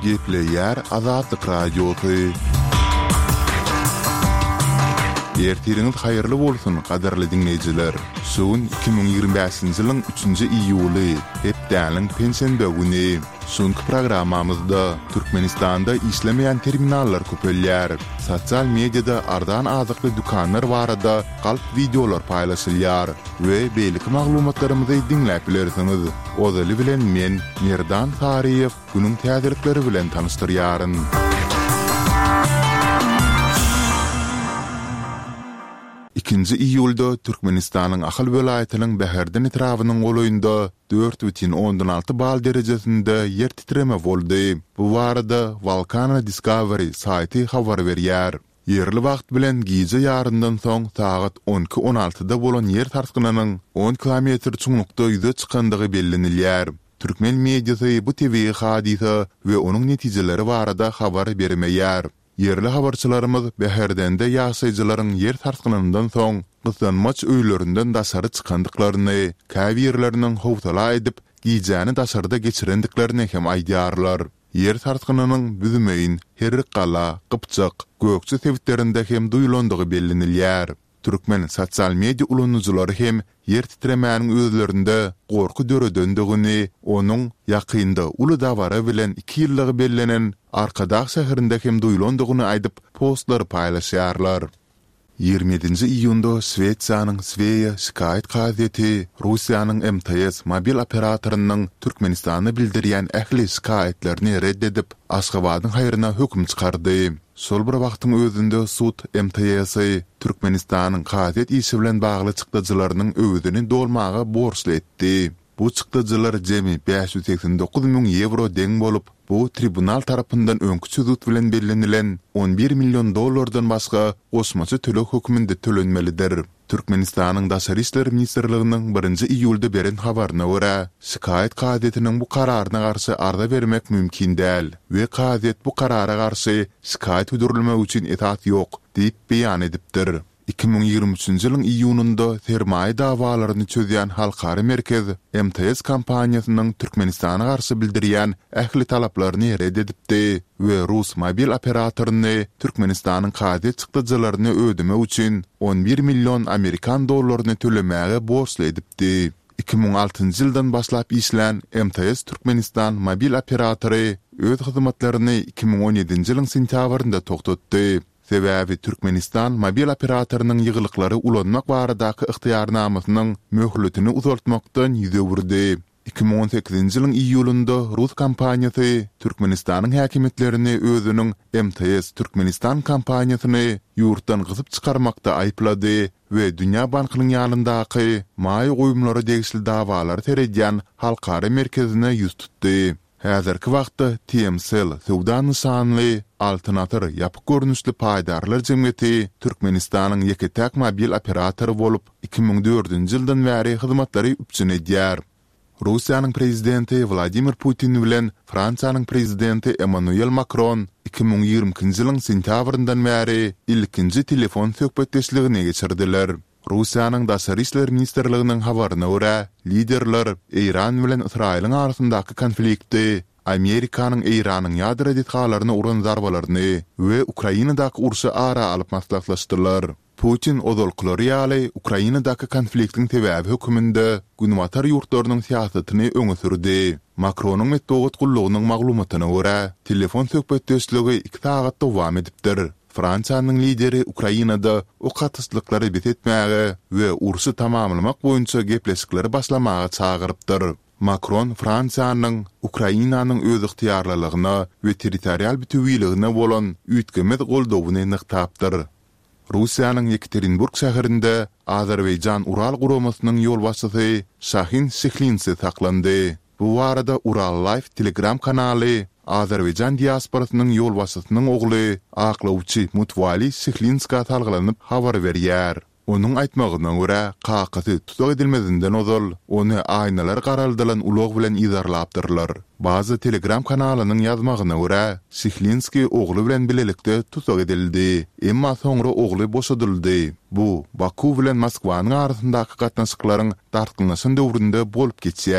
Gepleyer Azadlyk Radiosu. Ertiriniz hayırlı bolsun, qadarly dinleyijiler. Şuun 2025-nji ýylyň 3-nji iýuly, hepdäniň pensiýa güni. Şuňky programmamyzda Türkmenistanda işlemeýän terminallar köpelýär. Sosial mediada ardan azykly dükanlar barada galp videolar paýlaşylýar we beýleki maglumatlarymyzy dinläp bilersiňiz. Ozaly bilen men Merdan Tariýew günüň täzelikleri bilen tanıştyrýaryn. 2 iýulda Türkmenistanyň Ahyl welaýatynyň Bäherden etrawynyň golaýynda 4,16 bal derejesinde yer titreme boldy. Bu barada Volcano Discovery saýty habar berýär. Yerli wagt bilen gize ýaryndan soň saat 12:16-da bolan yer tartgynynyň 10 kilometr çuňlukda ýüze çykandygy bellenilýär. Türkmen mediasy bu TV hadisa we onuň netijeleri barada habar bermeýär. Yerli habarçylarymyz Bäherdende ýaşaýjylaryň yer tartgynyndan soň gyslanmaç öýlerinden daşary çykandyklaryny, käbirleriniň howtala edip, gijäni daşarda geçirendiklerini hem aýdýarlar. Yer tartgynynyň büzümeýin, herrik gala, gypçak, gökçe tewitlerinde hem duýulandygy bellenilýär. Türkmen sosial media ulanyjylary hem yer titremäniň özlerinde gorku döredendigi, onuň ýakynda uly dawara bilen 2 ýyllygy bellenen Arkadağ şäherinde hem duýulandygyny aýdyp postlar paýlaşýarlar. 27-nji iýunda Swediýanyň Svea şikayet gazeti Russiýanyň MTS mobil operatorynyň Türkmenistany bildirýän ähli şikayetlerini reddedip Aşgabatyň haýryna hökm çykardy. Sol bir wagtyň özünde sud MTS Türkmenistanyň gazet işi bilen bagly çykdyjylarynyň öwüdini dolmaga borçly etdi. Bu çykdyjylar jemi 589.000 euro deň bolup, bu tribunal tarapyndan öňkü südut bilen bellenilen 11 milyon dollardan başga osmaçy tölek hökmünde tölenmelidir. Türkmenistanyň Daşary işler ministrliginiň 1-nji iýulda beren habaryna görä, şikayet gadetiniň bu kararyna garşy arda bermek mümkin däl we gadet bu karara garşy şikayet ödürilmek üçin etat ýok diýip beýan edipdir. 2023-nji ýylyň iýununda sermaýe dawalaryny çözýän halkary merkez MTS kampaniýasynyň Türkmenistana garşy bildirýän ähli talaplaryny reddedipdi we Rus mobil operatoryny Türkmenistanyň gadet çykdyjylaryny ödemek üçin 11 milyon Amerikan dollaryny tölemäge borçly edipdi. 2006-njy ýyldan başlap işlän MTS Türkmenistan mobil operatory öz hyzmatlaryny 2017-nji ýylyň sentýabrynda toktatdy. Sebäbi Türkmenistan mobil operatorynyň ýygylyklary ulanmak baradaky ygtyýarnamasynyň möhletini uzaltmakdan ýüze wurdy. 2018-nji ýylyň iýulynda Rus kompaniýasy Türkmenistanyň häkimetlerini özüniň MTS Türkmenistan kompaniýasyny ýurtdan gyzyp çykarmakda aýplady we Dünýä Bankynyň ýalyndaky maý goýumlary degişli dawalary teredýän halkary merkezine ýüz tutdy. Häzirki wagtda TMSL Sowda nyşanly alternatyw ýapyk görnüşli paýdarlar jemgyýeti Türkmenistanyň ýeketäk mobil operatory bolup 2004-nji ýyldan bäri hyzmatlary üpçünedýär. Russiýanyň prezidenti Vladimir Putin bilen Fransiýanyň prezidenti Emmanuel Macron 2020-nji ýylyň sentýabryndan bäri ilkinji telefon söhbetdeşligine geçirdiler. Russiýanyň Daşary işler ministrliginiň habaryna görä, liderler Iran bilen Israýlyň arasyndaky konflikti, Amerikanyň Iranyň ýadro detgallaryna uran zarbalaryny we Ukrainadaky urşy ara alyp maslahatlaşdylar. Putin odolklary ýaly Ukrainadaky konfliktiň sebäbi hökmünde günwatar ýurtlarynyň siýasatyny öňe sürdi. Macronyň metbuat gullugynyň maglumatyna görä, telefon söhbetdeşligi 2 sagat dowam edipdir. Fransiýanyň lideri Ukrainada o gatyslyklary betetmäge we urşy tamamlamak boýunça gepleşikleri başlamaga çagyrypdyr. Macron Fransiýanyň Ukrainanyň öz ygtyýarlylygyna we territorial bütünligine bolan üýtgemet goldawyny nyktapdyr. Russiýanyň Yekaterinburg şäherinde Azerbaýjan Ural guramasynyň ýolbaşçysy Şahin Şehlinsi saklandy. Bu arada Ural Life Telegram kanaly Azerbaýjan diasporasynyň ýolbaşçysynyň ogly Aklawçy Mutvali Şehlinska talgylanyp habar berýär. Onuň aýtmagyna görä, kakasy tutak edilmezinden ozal, ony aýnalar garaldylan ulog bilen izarlapdyrlar. Bazy Telegram kanalynyň ýazmagyna görä, Şehlinski ogly bilen bilelikde tutak edildi, emma soňra ogly boşadyldy. Bu, Baku bilen Moskwanyň arasyndaky gatnaşyklaryň dartgynyşyn döwründe bolup geçýär.